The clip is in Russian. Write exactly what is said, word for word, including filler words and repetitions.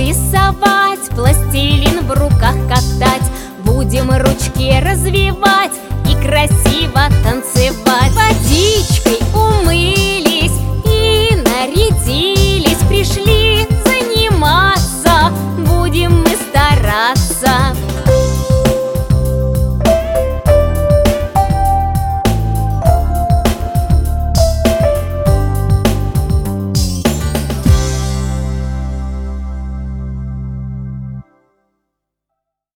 рисовать, пластилин в руках катать. Будем ручки развивать и красиво танцевать. Водичка